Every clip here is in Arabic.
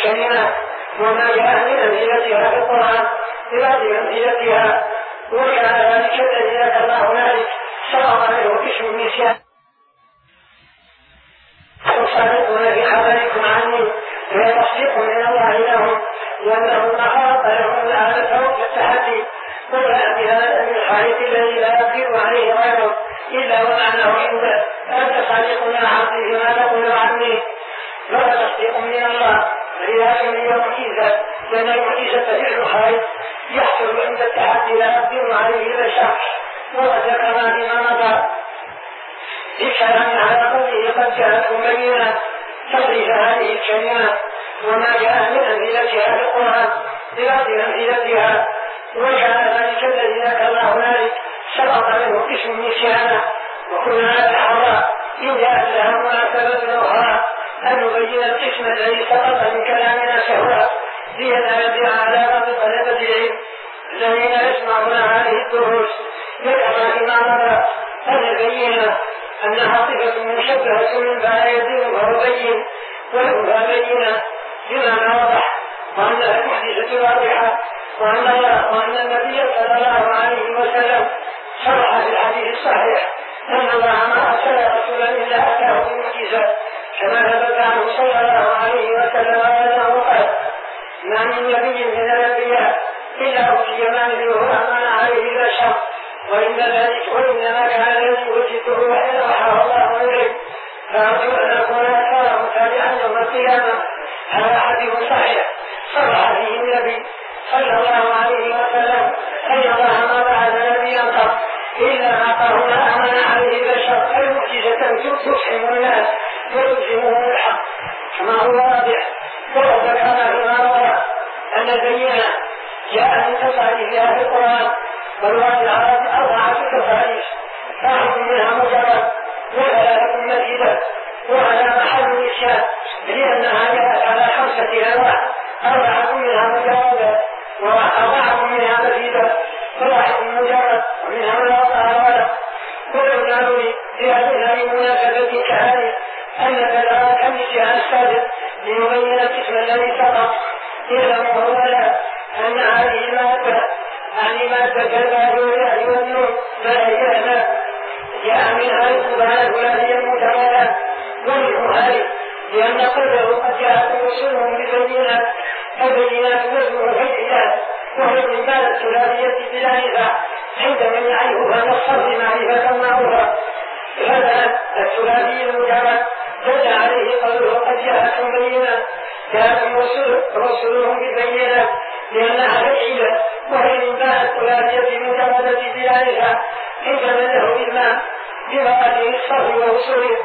الكلمات وما جاء من أمثلتها في القرآن ببعض أمثلتها، وكان ذلك الذي ذكر هنالك سبق منه اسم النسيان. تصادقون في خبركم عني فهي تصديق من الله لهم، لأنه ما خلق لهم الآلة والتحدي وجاء بهذا من الخالق الذي لا يقدر عليه غيره إلا ومعناه عنده. أنت صادق يا عبدي فيما تقول عني، فهذا تصديق من الله. فإذا كان المعجزة لأن المعجزة فعل خارج يحصل عند التحدي لا يقدر عليه إلا الشخص، وقد كما بما مضى بكلام على قوله قد جاءتكم بينة تصريف هذه الكلمات وما جاء من أمثلتها في القرآن ببعض أمثلتها، وكان ذلك الذي ذكر هنالك سبق منه اسم النسيان. وكل هذا الحراء إن جاءت لها مناسبة أخرى أن نبين القسم الذي سقط من كلامنا سهوا لينبه على بعض طلبة العلم الذين يسمعون هذه الدروس ذكر فيما مضى أن البينة أنها صفة مشبهة من بين يدين وهو بين ويبقى بينة بما وضح، وأنها المحدثة واضحة، وأن النبي صلى الله عليه وسلم صرح في الحديث الصحيح أن الله ما أرسل رسولا إلا أتاه بمعجزة، كما ثبت عنه صلى الله عليه وسلم أنه قال: ما من نبي من الأنبياء إلا أوتي ما مثله أمن عليه البشر، وإنما كان الذي أوتيته وحين أوحاه الله إليه، فأرجو أن أكون أكثر متابعا يوم القيامة. هذا حديث صحيح صرح فيه النبي صلى الله عليه وسلم أن الله ما بعث نبيا قط إلا أعطاه ما أمن عليه البشر، أي معجزة تفهم الناس وتلزمهم الحق كما هو واضح. وقد ذكرنا فيما مضى أن البينة جاء من تصاريفها في القرآن، والوعد العرب 4 تصاريف، 1 منها مجرد و3 مزيدة، وهذا محل النسيان لأنها جاءت على 5 أنواع، 4 منها مجرد و4 منها مزيدة، و1 مجرد ومنها الأولى. وقلنا في هذه المناسبة كهذه أن كذلك النسيان السابق لنبين القسم الذي سبق يعلم أولا أن هذه المادة يعني مادة الباهية والنور فهي جاء منها القبالة الفلانية المتمالة ومنه لأن قدره قد جاءت رسلهم ببينات فالبينات وزنه الحجيات وهي من باب الثلاثية بلا نزاع عند من يعرفها نصر معرفة معروفة. هذا الثلاثي المجرد دل عليه قوله قد جاءتهم بينات، جاءتهم رسلهم ببينات لأنها فعيلة وهي من باب الثلاثية المجردة بلا نزاع عند من له إلمام بمقادير الصرف ووصوله.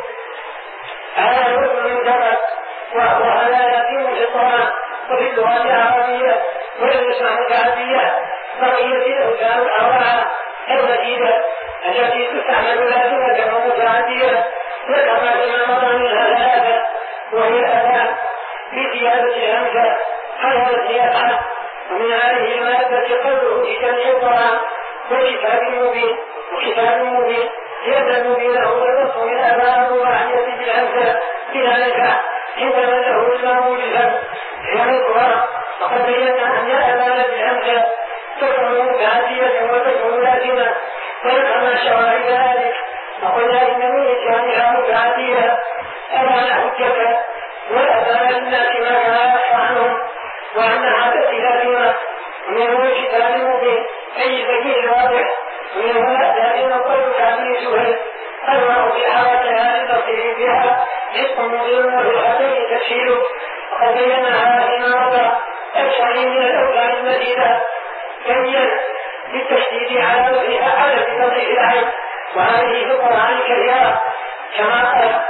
هذا الوزن المجرد وهذا يتم في القرآن وفي اللغة العربية ويسمع متعدية. بقية الأوزان الأربعة المزيدة التي تستعمل لازمة ومتعدية ذكرنا فيما مضى منها 3، وهي الأذان بزيادة الهمزة حيث يفعل. ومن هذه المادة قوله في جميع القرآن وكتاب مبين لأن المبين هو النص من أباء الرباعية بالهمزة بلا نزاع عندما له إمام بالهم يعني القرآن. وقد بينا أن الأبان بالهمزة تكون متعدية وتكون لازمة ويفهم شرائع ذلك، وقلنا إن من إتيانها متعدية أبان حجة وأبان الناس ما كان يخفى عنهم وأنها لازمة. ومنه الكتاب المبين أي ذكي واضح، ومنه الأداء وقول تعبير سهل أنه في حركها لتصير بها حق مضير وفي الحقيقة تفسيره. وقد بينها فيما مضى الشرعي من الأوزان المزيدة كميا بالتشديد على بتوضيح العين، وهذه في القرآن كثيرة كما قال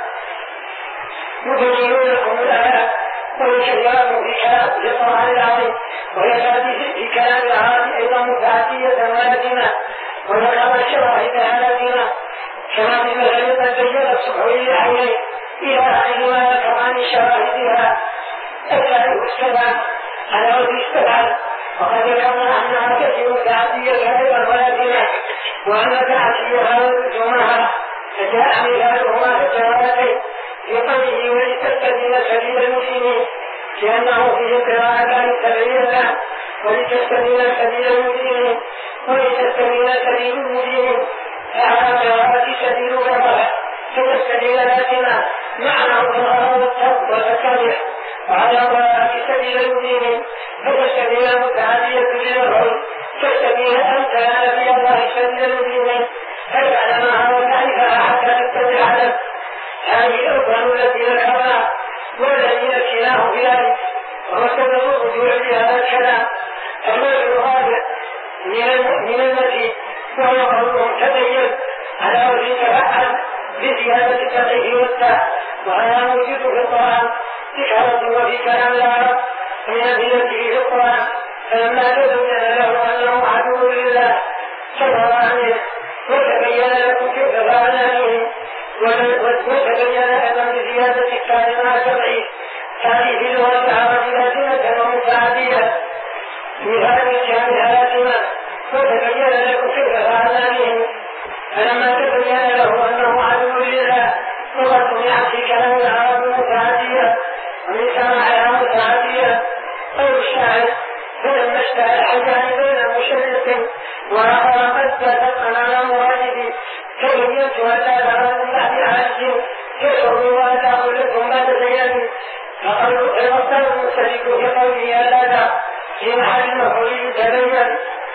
يبين لكم الآيات ويشيركم في كلام في القرآن العظيم، وهي في كلام العرب أيضا متعدية ولازمة، وذكر الشواهد لازمة كما في مثل قد بين الصحوي العينين إلى آخر ما ذكر عن شواهدها الثالث السبع على وجه استبعد. وقد ذكرنا أنها كثير متعدية أيضا ولازمة، وأن تعديها ولزومها فجاء مثالهما في الجوابين في قوله ولتستبين سبيل المسلمين لأنه فيه قراءتان سبعيتان ولتستبين سبيل مدينهم ولتستبين سبيل مدينهم فعلى قراءة سبيل الرفع فتستبين لازمة معنى الظهر والتتبع وعلى قراءة سبيل مدينهم فتستبين متعدية للرفع تستبين أن تنال في الله سبيل مدينهم فاجعل معها وتعرفها حتى تتبع له. هذه الأركان التي ذكرنا والذين كلاه بذلك وسبب الرجوع بهذا الكلام الوجه الرابع من المسيح وهو قولهم تبين على وجه تفعل بزيادة التقيه والتاء وهذا موجود في القرآن إشارة وفي كلام العرب من أدلته في القرآن فلما تبين له أنه عدو لله صبر عنه وتبين لكم كيف فعلنا به وتبين أيضا بزيادة التاء مع تبعيد هذه اللغة العربية لازمة ومتعدية في هذه الجامعة لازمة وتبين لكم كيف فعلنا به فلما تبين له أنه عدو لله لغة يعطي كلام العرب متعدية ومن سماعها متعدية قول الشاعر فلما اشتهى الحجان بين مشرق وآخر قد تتقن على مرادي تبينت أتى لهم بعد عجز كسروا وأتاقوا لكم بعد زيادي فقالوا الوصال المستشرك في قوله ألادا في محل المفعول تبين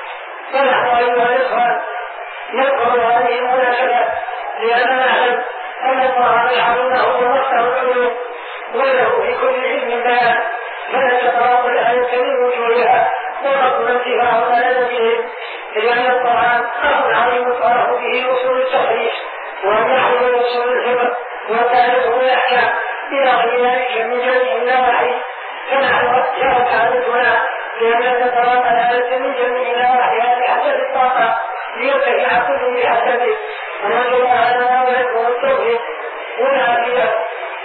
فنحن أيها الإخوان نذكر هذه المناسبة لأننا نعلم أن الله يجعلونه ومصدر العلوم وله في كل علم بيان فنتطرق الآية من وجوهها وربنا انتفاع ولد بهم لأن القرآن أمر عظيم تعرف به أصول التصحيح ونحن من أصول الفقه وتعرفه الأحكام إلى غير ذلك من جميع النواحي فنحن جاءت عادتنا لأن نتطرق الآية من جميع نواحيها بحسب الطاقة ليرتفع كل بحسبه ونرجو الله لنا ولكم التوفيق والعافية.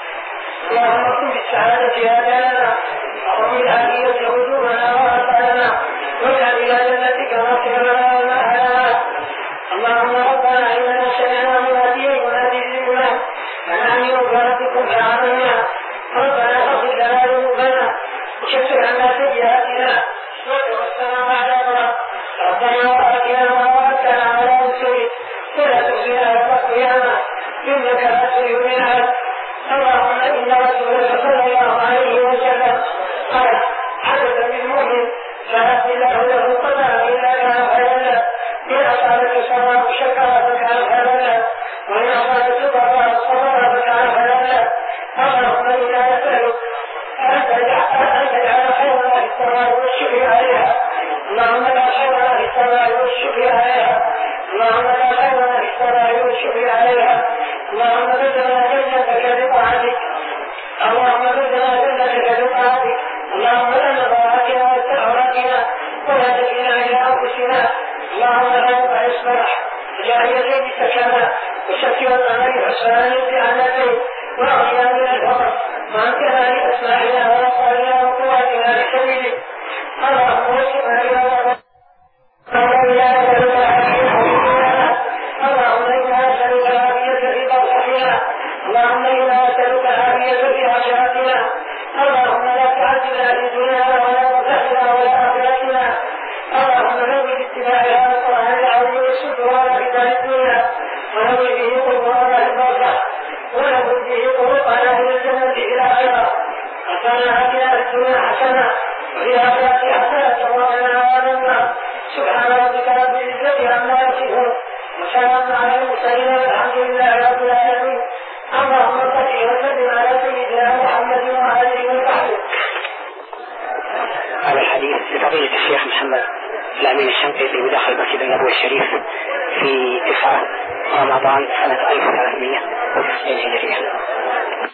اللهم اكتب بالسعادة آجالنا وبالعافية وجوهنا وآثارنا واجعل إلى جنتك مصيرنا ومآلنا. اللهم ربنا إننا سمعنا مناديا ينادي بالإيمان أن آمنوا بربكم فآمنا. ربنا اغفر لنا ذنوبنا وكفر عنا سيئاتنا وتوفنا مع الأبرار. ربنا وآتنا ما وعدتنا على رسلك ولا تخزنا يوم القيامة إنك لا تخلف الميعاد. اللهم إن رسولك صلى الله عليه وسلم قال حدث بالمؤمن فأهل له قدر إلا كان خيرا له إن أصابك سراء شكر فكان خيرا له وإن أصابك ضراء صبر فكان خيرا له. اللهم إنا نسألك أن تجعل خيرنا في السماء والشكر عليها. اللهم لا خيرنا في السماء والشكر عليها. اللهم لا خيرنا في السماء والشكر عليها. اللهم بدنا جنتك بطاعتك. اللهم بدنا جنتك بطاعتك. اللهم لا نضاعتنا وتعراتنا ولا تكلنا إلى أنفسنا. اللهم لا يبقى إصباح جاء يديك سكنا وشكي والأمر حسنان بعناتين وأغنيا من الفقر وأنتنا لأسماعنا وأصالنا وقواتنا لسبيلك. اللهم وسعنا إلى الله. اللهم إنا نسألك العافية في برزخنا. اللهم إنا نسألك العافية في عافيتنا. اللهم لا تعجلنا في دنيانا ولا برزخنا ولا آخرتنا. اللهم نور باتباع هذا القرآن العظيم الستر في دار الدنيا ونور به قلوبنا في البرزخ ونور به طرقنا إلى الجنة في الآخرة. ربنا آتنا في الدنيا حسنة وفي الآخرة حسنة وقنا عذاب النار. سبحان ربك رب العزة عما يصفون وسلام على المرسلين والحمد لله رب العالمين. اللهم صل وسلم على سيدنا محمد وعلى اله وصحبه. هذا الحديث لفضيلة الشيخ محمد الأمين الشنقيطي بداخل مسجد النبوي الشريف في 9 رمضان سنة 1390 هجرية.